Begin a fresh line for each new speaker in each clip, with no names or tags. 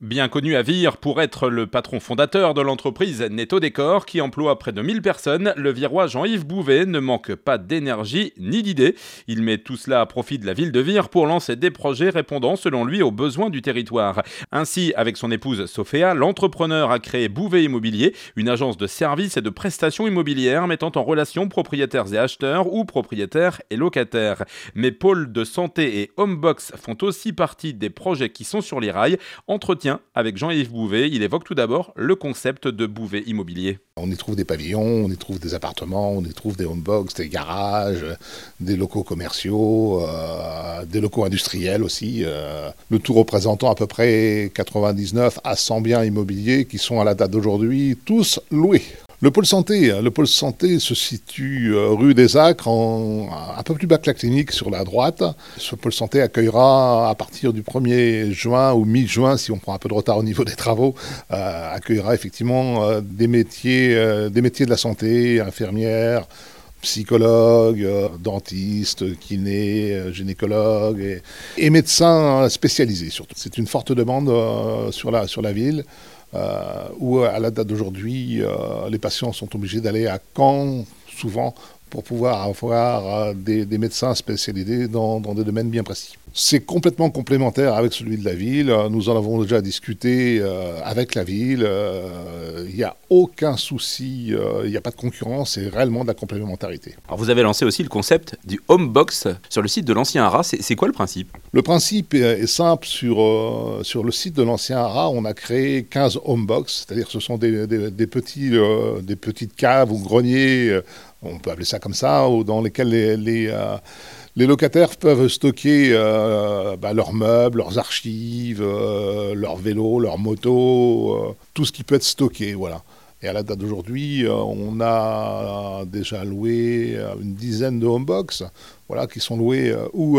Bien connu à Vire pour être le patron fondateur de l'entreprise Netto Décor qui emploie près de 1000 personnes, le Virois Jean-Yves Bouvet ne manque pas d'énergie ni d'idées. Il met tout cela à profit de la ville de Vire pour lancer des projets répondant selon lui aux besoins du territoire. Ainsi, avec son épouse Sophéa, l'entrepreneur a créé Bouvet Immobilier, une agence de services et de prestations immobilières mettant en relation propriétaires et acheteurs ou propriétaires et locataires. Mais pôles de santé et homebox font aussi partie des projets qui sont sur les rails. Entretien avec Jean-Yves Bouvet, il évoque tout d'abord le concept de Bouvet Immobilier.
On y trouve des pavillons, on y trouve des appartements, on y trouve des homebox, des garages, des locaux commerciaux, des locaux industriels aussi. Le tout représentant à peu près 99 à 100 biens immobiliers qui sont à la date d'aujourd'hui tous loués. Le pôle santé se situe rue des Acres, un peu plus bas que la clinique sur la droite. Ce pôle santé accueillera à partir du 1er juin ou mi-juin, si on prend un peu de retard au niveau des travaux, accueillera effectivement des métiers de la santé, infirmières, psychologues, dentistes, kinés, gynécologues et médecins spécialisés surtout. C'est une forte demande sur la ville. Où à la date d'aujourd'hui, les patients sont obligés d'aller à Caen, souvent, pour pouvoir avoir des médecins spécialisés dans des domaines bien précis. C'est complètement complémentaire avec celui de la ville. Nous en avons déjà discuté avec la ville. Il n'y a aucun souci, il n'y a pas de concurrence, c'est réellement de la complémentarité.
Alors vous avez lancé aussi le concept du homebox sur le site de l'ancien Haras. C'est quoi le principe ?
Le principe est simple. Sur le site de l'ancien Haras, on a créé 15 homebox, c'est-à-dire que ce sont des petites caves ou greniers, on peut appeler ça comme ça, dans lesquels les locataires peuvent stocker leurs meubles, leurs archives, leurs vélos, leurs motos, tout ce qui peut être stocké, voilà. Et à la date d'aujourd'hui, on a déjà loué une dizaine de homebox, voilà, qui sont loués ou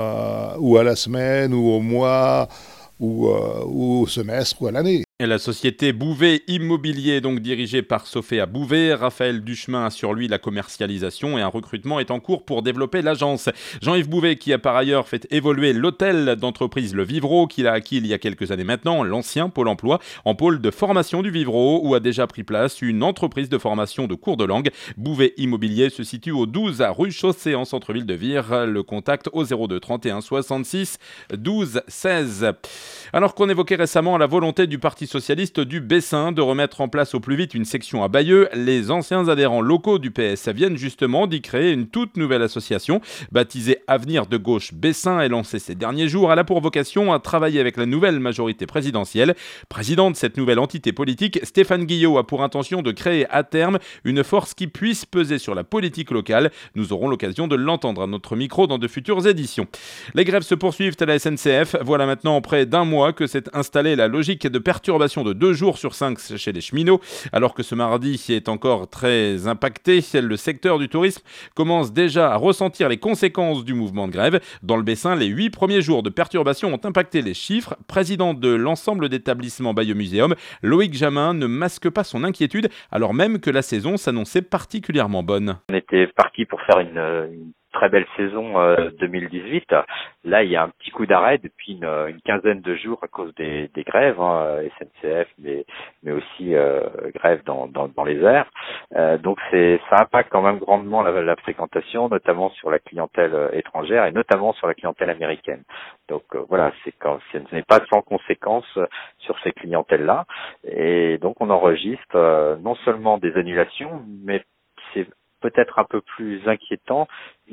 à la semaine, ou au mois, ou au semestre, ou à l'année.
Et la société Bouvet Immobilier, donc dirigée par Sophéa Bouvet. Raphaël Duchemin a sur lui la commercialisation et un recrutement est en cours pour développer l'agence. Jean-Yves Bouvet qui a par ailleurs fait évoluer l'hôtel d'entreprise Le Vivreau qu'il a acquis il y a quelques années maintenant, l'ancien Pôle emploi, en pôle de formation du Vivreau où a déjà pris place une entreprise de formation de cours de langue. Bouvet Immobilier se situe au 12 rue Chaussée en centre-ville de Vire. Le contact au 02 31 66 12 16. Alors qu'on évoquait récemment la volonté du Parti socialiste du Bessin de remettre en place au plus vite une section à Bayeux, les anciens adhérents locaux du PS viennent justement d'y créer une toute nouvelle association baptisée Avenir de gauche Bessin et lancée ces derniers jours. Elle a pour vocation à travailler avec la nouvelle majorité présidentielle. Président de cette nouvelle entité politique, Stéphane Guillot a pour intention de créer à terme une force qui puisse peser sur la politique locale. Nous aurons l'occasion de l'entendre à notre micro dans de futures éditions. Les grèves se poursuivent à la SNCF. Voilà maintenant près d'un mois que s'est installée la logique de perturbation de 2 jours sur 5 chez les cheminots. Alors que ce mardi est encore très impacté, le secteur du tourisme commence déjà à ressentir les conséquences du mouvement de grève. Dans le Bessin, les 8 premiers jours de perturbation ont impacté les chiffres. Président de l'ensemble d'établissements Bayeux Muséum, Loïc Jamin ne masque pas son inquiétude alors même que la saison s'annonçait particulièrement bonne.
On était parti pour faire une très belle saison 2018. Là, il y a un petit coup d'arrêt depuis une quinzaine de jours à cause des grèves, SNCF, mais aussi grève dans les airs. Donc ça impacte quand même grandement la fréquentation, notamment sur la clientèle étrangère et notamment sur la clientèle américaine. Donc voilà, ce n'est pas sans conséquence sur ces clientèles-là. Et donc on enregistre non seulement des annulations, mais c'est peut-être un peu plus inquiétant,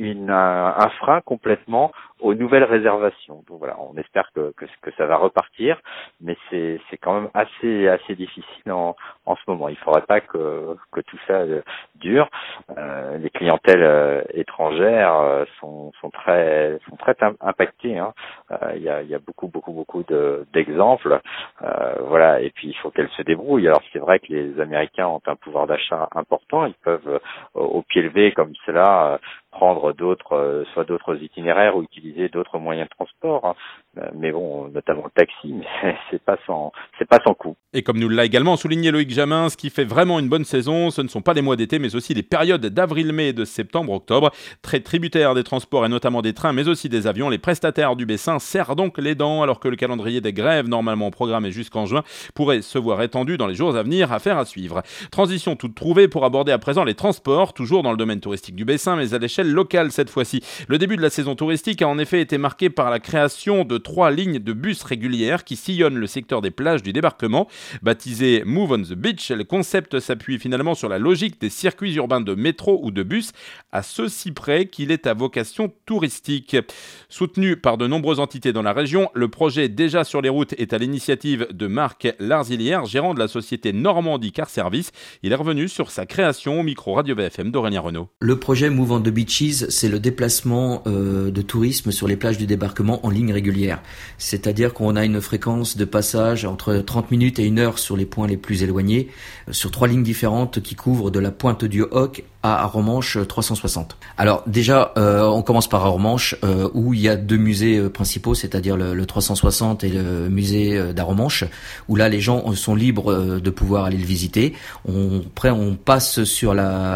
un frein complètement aux nouvelles réservations. Donc voilà, on espère que ça va repartir, mais c'est quand même assez difficile en ce moment. Il ne faudrait pas que tout ça dure. Les clientèles étrangères sont très impactées. Hein. Il y a beaucoup d'exemples. Voilà, et puis il faut qu'elles se débrouillent. Alors c'est vrai que les Américains ont un pouvoir d'achat important. Ils peuvent au pied levé comme cela prendre soit d'autres itinéraires ou utiliser d'autres moyens de transport, hein. Mais bon, notamment le taxi, mais c'est pas sans coût.
Et comme nous l'a également souligné Loïc Jamin, ce qui fait vraiment une bonne saison, ce ne sont pas les mois d'été, mais aussi les périodes d'avril-mai et de septembre-octobre. Très tributaires des transports et notamment des trains, mais aussi des avions, les prestataires du Bessin serrent donc les dents, alors que le calendrier des grèves, normalement programmé jusqu'en juin, pourrait se voir étendu dans les jours à venir. Affaire à suivre. Transition toute trouvée pour aborder à présent les transports, toujours dans le domaine touristique du Bessin, mais à l'échelle locale cette fois-ci. Le début de la saison touristique a en effet été marqué par la création de 3 lignes de bus régulières qui sillonnent le secteur des plages du débarquement. Baptisé Move on the Beach, le concept s'appuie finalement sur la logique des circuits urbains de métro ou de bus, à ceci près qu'il est à vocation touristique. Soutenu par de nombreuses entités dans la région, le projet déjà sur les routes est à l'initiative de Marc Larzilière, gérant de la société Normandie Car Service. Il est revenu sur sa création au micro Radio VFM d'Aurélien Renaud.
Le projet Move on the Beaches, c'est le déplacement de tourisme sur les plages du débarquement en ligne régulière. C'est-à-dire qu'on a une fréquence de passage entre 30 minutes et 1 heure sur les points les plus éloignés, sur 3 lignes différentes qui couvrent de la pointe du Hoc à Arromanches 360. Alors déjà, on commence par Arromanches où il y a 2 musées principaux, c'est-à-dire le 360 et le musée d'Arromanches, où là les gens sont libres de pouvoir aller le visiter. Après, on passe sur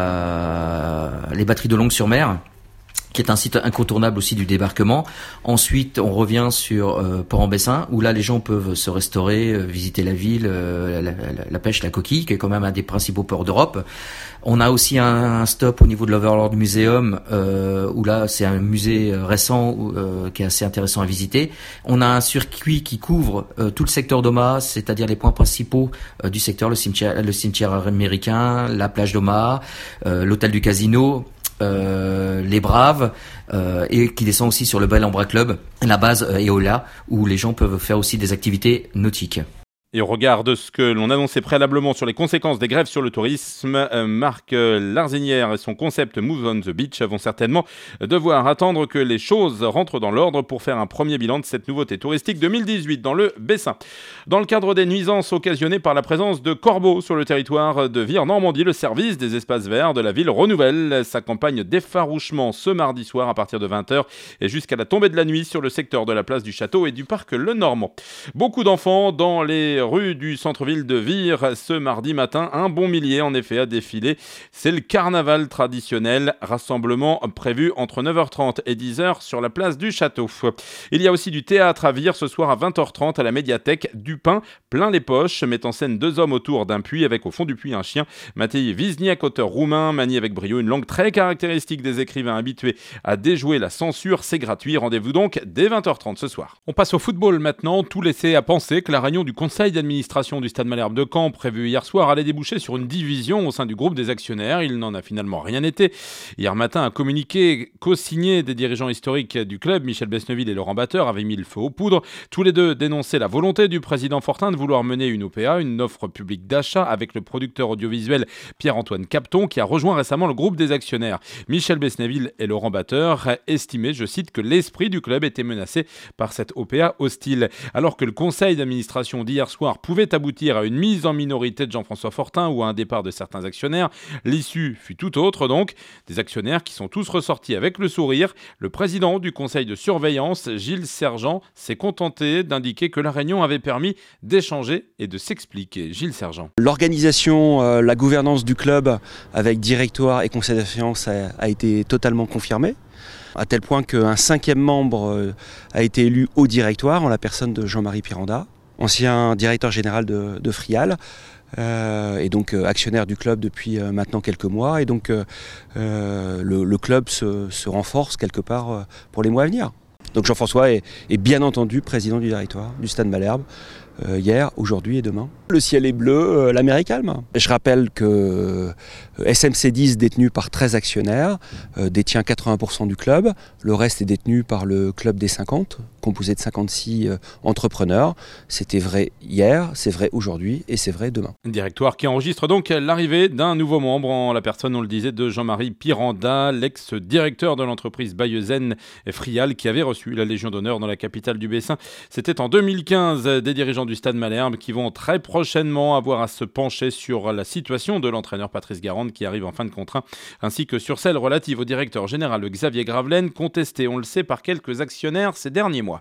les batteries de Longues-sur-Mer, qui est un site incontournable aussi du débarquement. Ensuite, on revient sur Port-en-Bessin, où là, les gens peuvent se restaurer, visiter la ville, la pêche, la coquille, qui est quand même un des principaux ports d'Europe. On a aussi un stop au niveau de l'Overlord Museum, où là, c'est un musée récent qui est assez intéressant à visiter. On a un circuit qui couvre tout le secteur d'Omaha, c'est-à-dire les points principaux du secteur, le cimetière américain, la plage d'Omaha, l'hôtel du Casino, les Braves, et qui descend aussi sur le Bel Ambra Club, la base Eola, où les gens peuvent faire aussi des activités nautiques.
Et au regard de ce que l'on annonçait préalablement sur les conséquences des grèves sur le tourisme, Marc Larzinière et son concept Move on the Beach vont certainement devoir attendre que les choses rentrent dans l'ordre pour faire un premier bilan de cette nouveauté touristique 2018 dans le Bessin. Dans le cadre des nuisances occasionnées par la présence de corbeaux sur le territoire de Vire-Normandie, le service des espaces verts de la ville renouvelle sa campagne d'effarouchement ce mardi soir à partir de 20h et jusqu'à la tombée de la nuit sur le secteur de la place du Château et du parc Le Normand. Beaucoup d'enfants dans les rue du centre-ville de Vire ce mardi matin. Un bon millier en effet a défilé. C'est le carnaval traditionnel. Rassemblement prévu entre 9h30 et 10h sur la place du Château. Il y a aussi du théâtre à Vire ce soir à 20h30 à la médiathèque du Pain. Plein les poches, met en scène 2 hommes autour d'un puits avec au fond du puits un chien. Matej Wisniak, auteur roumain, manie avec brio une langue très caractéristique des écrivains habitués à déjouer la censure. C'est gratuit. Rendez-vous donc dès 20h30 ce soir. On passe au football maintenant. Tout laissait à penser que la réunion du conseil d'administration du Stade Malherbe de Caen, prévue hier soir, allait déboucher sur une division au sein du groupe des actionnaires. Il n'en a finalement rien été. Hier matin, un communiqué co-signé des dirigeants historiques du club, Michel Besneville et Laurent Batteur, avait mis le feu aux poudres. Tous les deux dénonçaient la volonté du président Fortin de vouloir mener une OPA, une offre publique d'achat, avec le producteur audiovisuel Pierre-Antoine Capton, qui a rejoint récemment le groupe des actionnaires. Michel Besneville et Laurent Batteur estimaient, je cite, que l'esprit du club était menacé par cette OPA hostile. Alors que le conseil d'administration d'hier soir pouvait aboutir à une mise en minorité de Jean-François Fortin ou à un départ de certains actionnaires, l'issue fut tout autre donc. Des actionnaires qui sont tous ressortis avec le sourire. Le président du conseil de surveillance, Gilles Sergent, s'est contenté d'indiquer que la réunion avait permis d'échanger et de s'expliquer. Gilles Sergent.
L'organisation, la gouvernance du club avec directoire et conseil d'administration a été totalement confirmée, à tel point qu'un 5e membre a été élu au directoire en la personne de Jean-Marie Piranda, ancien directeur général de Frial, et donc actionnaire du club depuis maintenant quelques mois. Et donc le club se renforce quelque part pour les mois à venir. Donc Jean-François est bien entendu président du directoire du Stade Malherbe, hier, aujourd'hui et demain. Le ciel est bleu, la mer est calme. Je rappelle que SMC10, détenu par 13 actionnaires, détient 80% du club. Le reste est détenu par le club des 50, composé de 56 entrepreneurs. C'était vrai hier, c'est vrai aujourd'hui et c'est vrai demain.
Un directoire qui enregistre donc l'arrivée d'un nouveau membre en la personne, on le disait, de Jean-Marie Piranda, l'ex-directeur de l'entreprise bayeuxaine Frial, qui avait reçu la Légion d'honneur dans la capitale du Bessin. C'était en 2015. Des dirigeants du Stade Malherbe qui vont très prochainement avoir à se pencher sur la situation de l'entraîneur Patrice Garande qui arrive en fin de contrat, ainsi que sur celle relative au directeur général Xavier Gravelaine, contesté, on le sait, par quelques actionnaires ces derniers mois.